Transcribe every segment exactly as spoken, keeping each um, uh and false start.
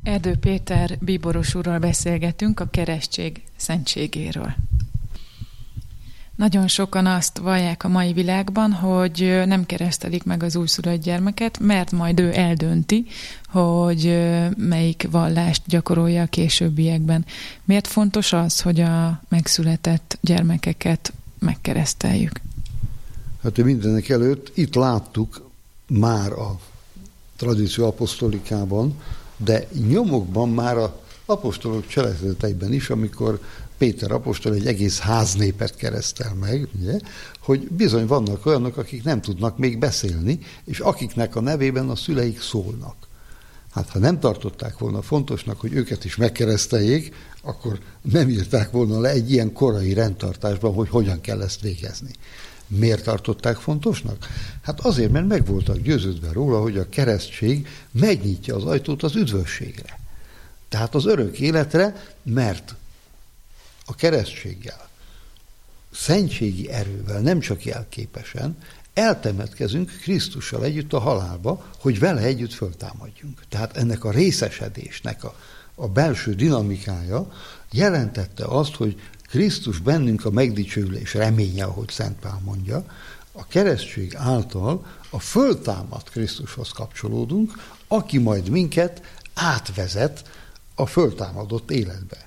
Erdő Péter bíboros úrral beszélgetünk a keresztség szentségéről. Nagyon sokan azt vallják a mai világban, hogy nem keresztelik meg az újszülött gyermeket, mert majd ő eldönti, hogy melyik vallást gyakorolja a későbbiekben. Miért fontos az, hogy a megszületett gyermekeket megkereszteljük? Hát mindenek előtt itt láttuk már a tradíció apostolikában, de nyomokban már az apostolok cselekedeteiben is, amikor Péter apostol egy egész háznépet keresztel meg, ugye, hogy bizony vannak olyanok, akik nem tudnak még beszélni, és akiknek a nevében a szüleik szólnak. Hát ha nem tartották volna fontosnak, hogy őket is megkereszteljék, akkor nem írták volna le egy ilyen korai rendtartásban, hogy hogyan kell ezt végezni. Miért tartották fontosnak? Hát azért, mert meg voltak győződve róla, hogy a keresztség megnyitja az ajtót az üdvösségre. Tehát az örök életre, mert a keresztséggel, szentségi erővel, nem csak jelképesen, eltemetkezünk Krisztussal együtt a halálba, hogy vele együtt föltámadjunk. Tehát ennek a részesedésnek a, a belső dinamikája jelentette azt, hogy Krisztus bennünk a megdicsőülés reménye, ahogy Szent Pál mondja, a keresztség által a föltámadt Krisztushoz kapcsolódunk, aki majd minket átvezet a föltámadott életbe.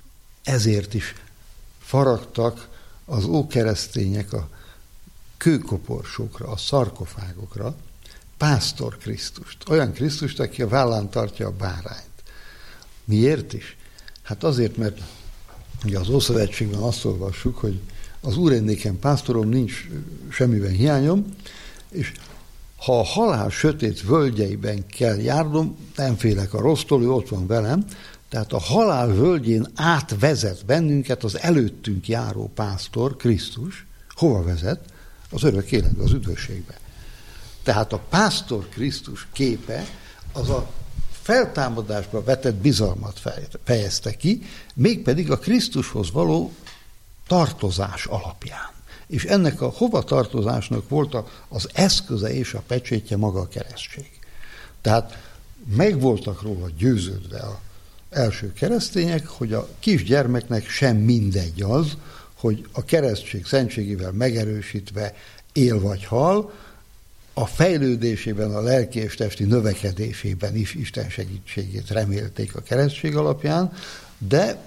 Ezért is faragtak az ókeresztények a kőkoporsókra, a szarkofágokra pásztor Krisztust. Olyan Krisztust, aki a vállán tartja a bárányt. Miért is? Hát azért, mert ugye az Ószövetségben azt olvassuk, hogy az Úr én nékem pásztorom, nincs semmiben hiányom, és ha a halál sötét völgyeiben kell járnom, nem félek a rossztól, ő ott van velem, tehát a halál völgyén átvezet bennünket az előttünk járó pásztor, Krisztus. Hova vezet? Az örök életbe, az üdvösségbe. Tehát a pásztor Krisztus képe az a feltámadásba vetett bizalmat fejezte ki, mégpedig a Krisztushoz való tartozás alapján. És ennek a hova tartozásnak volt az eszköze és a pecsétje maga a keresztség. Tehát meg voltak róla győződve az első keresztények, hogy a kisgyermeknek sem mindegy az, hogy a keresztség szentségével megerősítve él vagy hal, a fejlődésében, a lelki és testi növekedésében is Isten segítségét remélték a keresztség alapján, de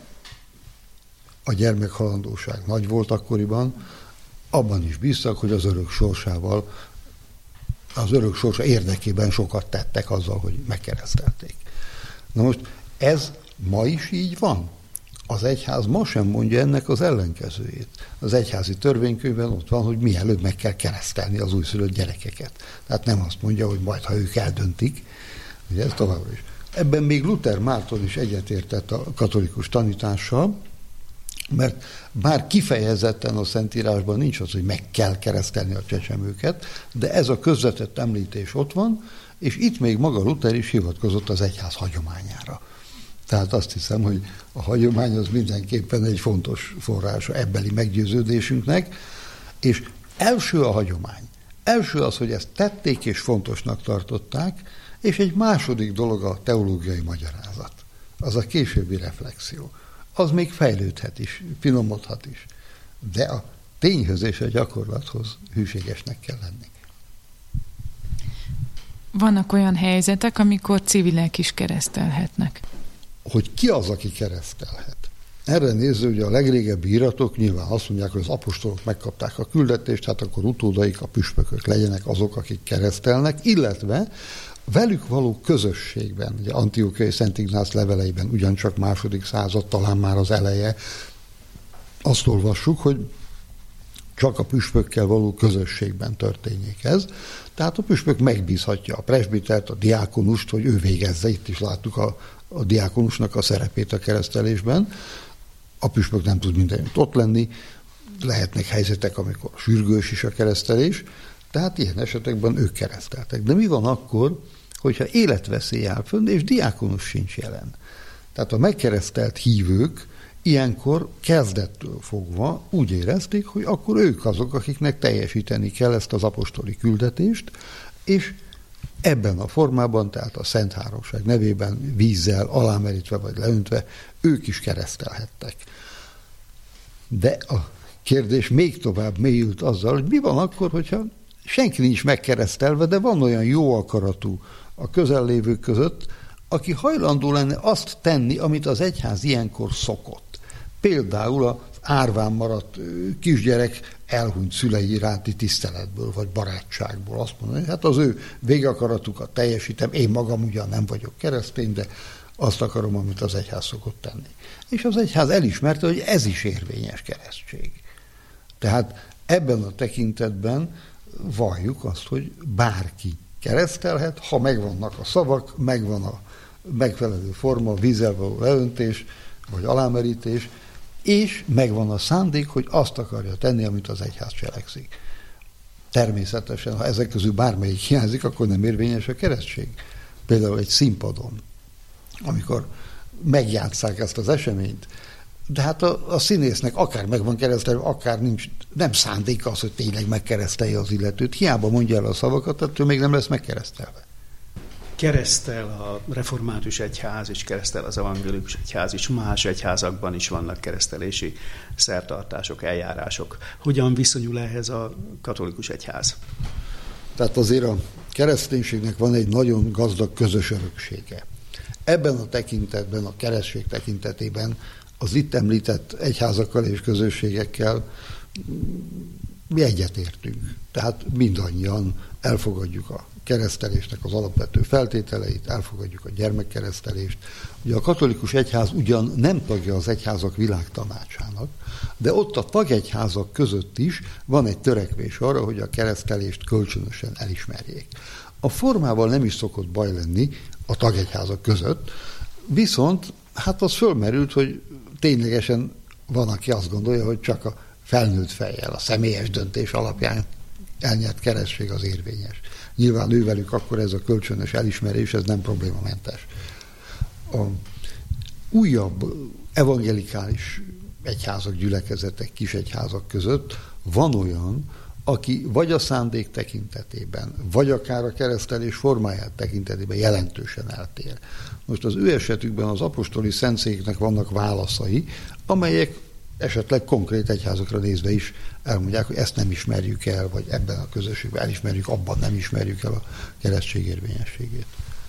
a gyermekhalandóság nagy volt akkoriban, abban is bíztak, hogy az örök sorsával, az örök sorsa érdekében sokat tettek azzal, hogy megkeresztelték. Na most ez ma is így van. Az egyház ma sem mondja ennek az ellenkezőjét. Az egyházi törvénykönyvben ott van, hogy mielőbb meg kell keresztelni az újszülött gyerekeket. Tehát nem azt mondja, hogy majd, ha ők eldöntik, ugye ez továbbra is. Ebben még Luther Márton is egyetértett a katolikus tanítással, mert bár kifejezetten a Szentírásban nincs az, hogy meg kell keresztelni a csecsemőket, de ez a közvetett említés ott van, és itt még maga Luther is hivatkozott az egyház hagyományára. Tehát azt hiszem, hogy a hagyomány az mindenképpen egy fontos forrása ebbeli meggyőződésünknek, és első a hagyomány. Első az, hogy ezt tették és fontosnak tartották, és egy második dolog a teológiai magyarázat. Az a későbbi reflexió. Az még fejlődhet is, finomodhat is. De a tényhöz és a gyakorlathoz hűségesnek kell lenni. Vannak olyan helyzetek, amikor civilek is keresztelhetnek. Hogy ki az, aki keresztelhet? Erre nézve, ugye a legrégebbi íratok nyilván azt mondják, hogy az apostolok megkapták a küldetést, hát akkor utódaik, a püspökök legyenek azok, akik keresztelnek, illetve velük való közösségben, ugye Antiochiai Szent Ignác leveleiben, ugyancsak második század, talán már az eleje, azt olvassuk, hogy csak a püspökkel való közösségben történjék ez. Tehát a püspök megbízhatja a presbitert, a diákonust, hogy ő végezze, itt is láttuk a, a diákonusnak a szerepét a keresztelésben. A püspök nem tud mindenütt ott lenni, lehetnek helyzetek, amikor sürgős is a keresztelés, tehát ilyen esetekben ők kereszteltek. De mi van akkor, hogyha életveszély áll fönn, és diákonus sincs jelen? Tehát a megkeresztelt hívők ilyenkor kezdettől fogva úgy érezték, hogy akkor ők azok, akiknek teljesíteni kell ezt az apostoli küldetést, és ebben a formában, tehát a Szent Háromság nevében vízzel alámerítve vagy leöntve, ők is keresztelhettek. De a kérdés még tovább mélyült azzal, hogy mi van akkor, hogyha senki nincs megkeresztelve, de van olyan jó akaratú a közellévők között, aki hajlandó lenne azt tenni, amit az egyház ilyenkor szokott. Például az árván maradt kisgyerek elhunyt szülei iránti tiszteletből, vagy barátságból azt mondani, hát az ő végakaratukat teljesítem, én magam ugyan nem vagyok keresztény, de azt akarom, amit az egyház szokott tenni. És az egyház elismerte, hogy ez is érvényes keresztség. Tehát ebben a tekintetben valljuk azt, hogy bárki keresztelhet, ha megvannak a szavak, megvan a megfelelő forma, vízzel való leöntés, vagy alámerítés, és megvan a szándék, hogy azt akarja tenni, amit az egyház cselekszik. Természetesen, ha ezek közül bármelyik hiányzik, akkor nem érvényes a keresztség. Például egy színpadon, amikor megjátsszák ezt az eseményt, de hát a, a színésznek akár meg van keresztelve, akár nincs, nem szándéka az, hogy tényleg megkeresztelje az illetőt. Hiába mondja el a szavakat, attól még nem lesz megkeresztelve. Keresztel a református egyház, és keresztel az evangélikus egyház is, más egyházakban is vannak keresztelési szertartások, eljárások. Hogyan viszonyul ehhez a katolikus egyház? Tehát azért a kereszténységnek van egy nagyon gazdag közös öröksége. Ebben a tekintetben, a keresztség tekintetében az itt említett egyházakkal és közösségekkel mi egyetértünk. Tehát mindannyian elfogadjuk a keresztelésnek az alapvető feltételeit, elfogadjuk a gyermekkeresztelést. Ugye a katolikus egyház ugyan nem tagja az egyházak világtanácsának, de ott a tagegyházak között is van egy törekvés arra, hogy a keresztelést kölcsönösen elismerjék. A formával nem is szokott baj lenni a tagegyházak között, viszont hát az fölmerült, hogy ténylegesen van, aki azt gondolja, hogy csak a felnőtt fejjel, a személyes döntés alapján elnyert keresztség az érvényes. Nyilván ővelük akkor ez a kölcsönös elismerés, ez nem problémamentes. A újabb evangelikális egyházak, gyülekezetek, kis egyházak között van olyan, aki vagy a szándék tekintetében, vagy akár a keresztelés formáját tekintetében jelentősen eltér. Most az ő esetükben az apostoli szentszéknek vannak válaszai, amelyek esetleg konkrét egyházakra nézve is elmondják, hogy ezt nem ismerjük el, vagy ebben a közösségben elismerjük, abban nem ismerjük el a keresztség érvényességét.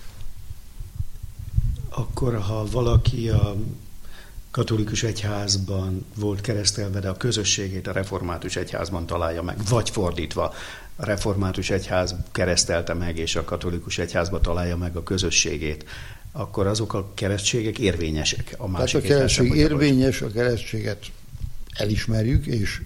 Akkor, ha valaki a katolikus egyházban volt keresztelve, de a közösségét a református egyházban találja meg, vagy fordítva, a református egyház keresztelte meg, és a katolikus egyházban találja meg a közösségét, akkor azok a keresztségek érvényesek a másik. Tehát a keresztség érvényes, a keresztséget elismerjük, és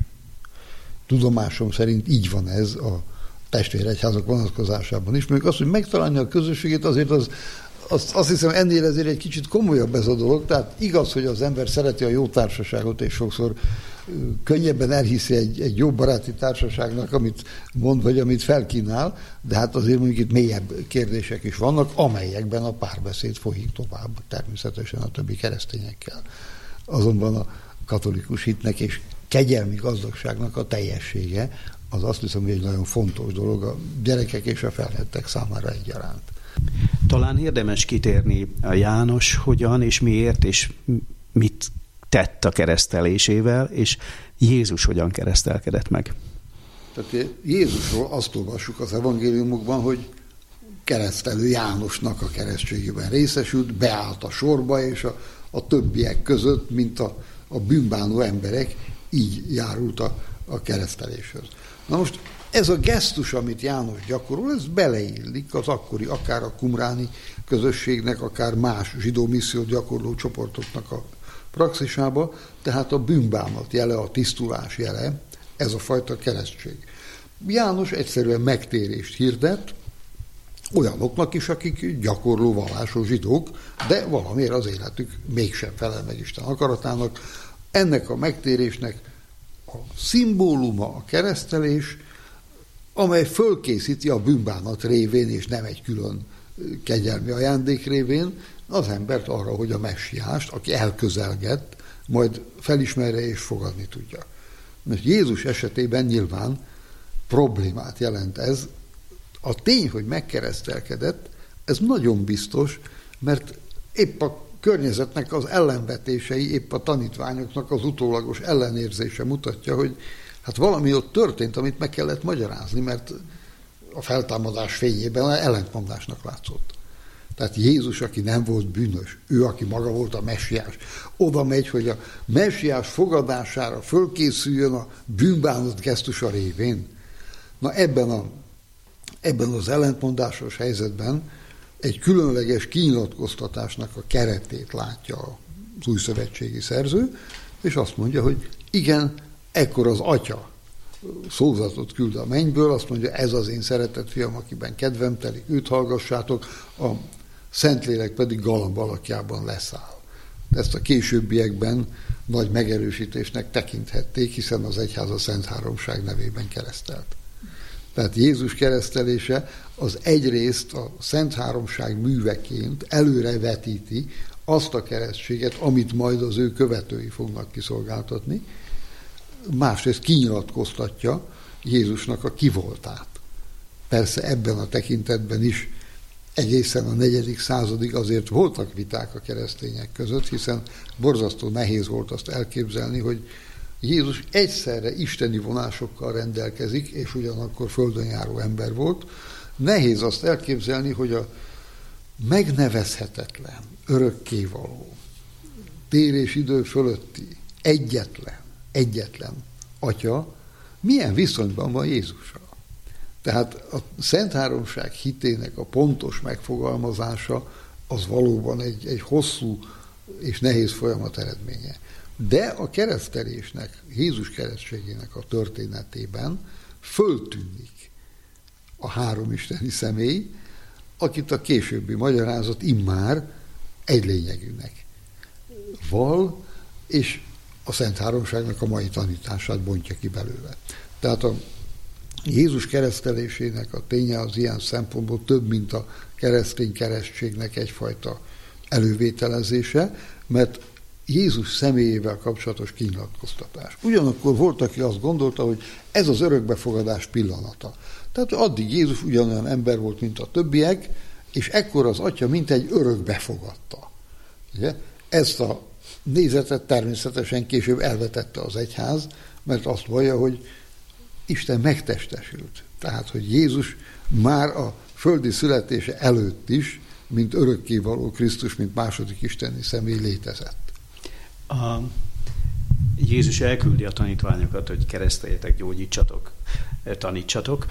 tudomásom szerint így van ez a testvéregyházak vonatkozásában is. Még az, hogy megtalálni a közösségét, azért az, az, azt hiszem ennél ezért egy kicsit komolyabb ez a dolog. Tehát igaz, hogy az ember szereti a jó társaságot, és sokszor könnyebben elhiszi egy, egy jó baráti társaságnak, amit mond, vagy amit felkínál, de hát azért mondjuk itt mélyebb kérdések is vannak, amelyekben a párbeszéd folyik tovább, természetesen a többi keresztényekkel. Azonban a katolikus hitnek és kegyelmi gazdagságnak a teljessége, az azt hiszem, hogy egy nagyon fontos dolog a gyerekek és a felnőttek számára egyaránt. Talán érdemes kitérni a János hogyan és miért és mit tett a keresztelésével, és Jézus hogyan keresztelkedett meg. Tehát Jézusról azt olvassuk az evangéliumokban, hogy keresztelő Jánosnak a keresztségében részesült, beállt a sorba, és a, a többiek között, mint a, a bűnbánó emberek, így járult a, a kereszteléshez. Na most ez a gesztus, amit János gyakorol, ez beleillik az akkori, akár a kumráni közösségnek, akár más zsidó missziót gyakorló csoportoknak a praxisába, tehát a bűnbánat jele, a tisztulás jele, ez a fajta keresztség. János egyszerűen megtérést hirdet olyanoknak is, akik gyakorló vallásos zsidók, de valamiért az életük mégsem felel meg Isten akaratának. Ennek a megtérésnek a szimbóluma a keresztelés, amely fölkészíti a bűnbánat révén, és nem egy külön kegyelmi ajándék révén, az embert arra, hogy a messiást, aki elközelgett, majd felismerje és fogadni tudja. Mert Jézus esetében nyilván problémát jelent ez A tény, hogy megkeresztelkedett, ez nagyon biztos, mert épp a környezetnek az ellenvetései, épp a tanítványoknak az utólagos ellenérzése mutatja, hogy hát valami ott történt, amit meg kellett magyarázni, mert a feltámadás fényében ellentmondásnak látszott. Tehát Jézus, aki nem volt bűnös, ő, aki maga volt a messiás, oda megy, hogy a messiás fogadására fölkészüljön a bűnbánat gesztusa révén. Na ebben, a, ebben az ellentmondásos helyzetben egy különleges kinyilatkoztatásnak a keretét látja az újszövetségi szerző, és azt mondja, hogy igen, ekkor az atya szózatot küld a mennyből, azt mondja, ez az én szeretett fiam, akiben kedvem telik, őt hallgassátok, a Szentlélek pedig galamb alakjában leszáll. Ezt a későbbiekben nagy megerősítésnek tekinthették, hiszen az egyház a Szent Háromság nevében keresztelt. Tehát Jézus keresztelése az egyrészt a Szent Háromság műveként előrevetíti azt a keresztséget, amit majd az ő követői fognak kiszolgáltatni, másrészt kinyilatkoztatja Jézusnak a kivoltát. Persze ebben a tekintetben is egészen a negyedik századig azért voltak viták a keresztények között, hiszen borzasztó nehéz volt azt elképzelni, hogy Jézus egyszerre isteni vonásokkal rendelkezik, és ugyanakkor földön járó ember volt. Nehéz azt elképzelni, hogy a megnevezhetetlen, örökkévaló, tér és idő fölötti, egyetlen, egyetlen atya milyen viszonyban van Jézussal. Tehát a Szent Háromság hitének a pontos megfogalmazása az valóban egy, egy hosszú és nehéz folyamat eredménye. De a keresztelésnek, Jézus keresztségének a történetében föltűnik a három isteni személy, akit a későbbi magyarázat immár egy lényegűnek val, és a Szent Háromságnak a mai tanítását bontja ki belőle. Tehát a Jézus keresztelésének a ténye az ilyen szempontból több, mint a keresztény keresztségnek egyfajta elővételezése, mert Jézus személyével kapcsolatos kinyilatkoztatás. Ugyanakkor volt, aki azt gondolta, hogy ez az örökbefogadás pillanata. Tehát addig Jézus ugyanolyan ember volt, mint a többiek, és ekkor az atya mintegy örökbefogadta. Ugye? Ezt a nézetet természetesen később elvetette az egyház, mert azt vallja, hogy Isten megtestesült. Tehát, hogy Jézus már a földi születése előtt is, mint örökkévaló Krisztus, mint második isteni személy létezett. A Jézus elküldi a tanítványokat, hogy kereszteljetek, gyógyítsatok, tanítsatok.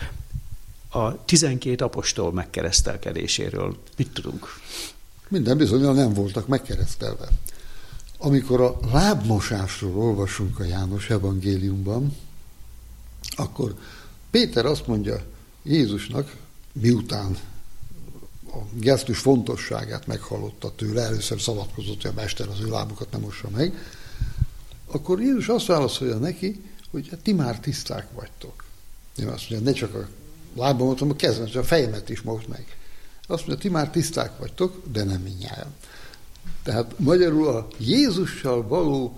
A tizenkét apostol megkeresztelkedéséről mit tudunk? Minden bizonnyal nem voltak megkeresztelve. Amikor a lábmosásról olvasunk a János evangéliumban, akkor Péter azt mondja Jézusnak, miután a gesztus fontosságát meghallotta tőle, először szabadkozott, hogy a mester az ő lábukat nem mossa meg, akkor Jézus azt válaszolja neki, hogy ti már tiszták vagytok. Nem azt mondja, ne csak a lábamat, hanem a kezemet, a fejemet is most meg. Azt mondja, ti már tiszták vagytok, de nem mindnyájan. Tehát magyarul a Jézussal való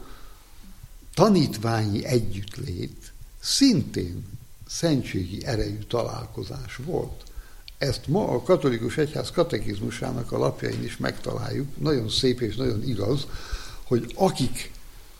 tanítványi együttlét szintén szentségi erejű találkozás volt. Ezt ma a katolikus egyház katekizmusának a lapjain is megtaláljuk. Nagyon szép és nagyon igaz, hogy akik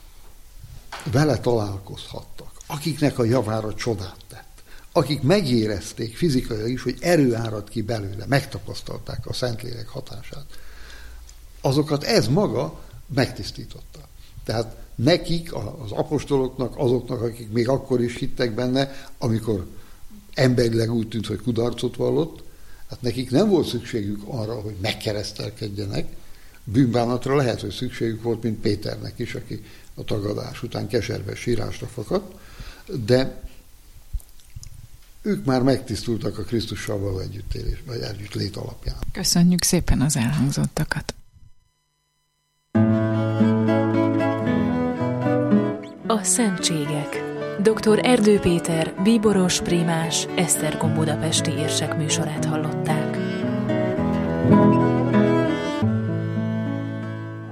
vele találkozhattak, akiknek a javára csodát tett, akik megérezték fizikailag is, hogy erő árad ki belőle, megtapasztalták a Szentlélek hatását, azokat ez maga megtisztította. Tehát nekik, az apostoloknak, azoknak, akik még akkor is hittek benne, amikor emberileg úgy tűnt, hogy kudarcot vallott, hát nekik nem volt szükségük arra, hogy megkeresztelkedjenek. Bűnbánatra lehet, hogy szükségük volt, mint Péternek is, aki a tagadás után keserves sírásra fakadt, de ők már megtisztultak a Krisztussal való együttélés, vagy együttlét alapján. Köszönjük szépen az elhangzottakat! A szentségek. doktor Erdő Péter, bíboros, prímás, Esztergom budapesti érsek műsorát hallották.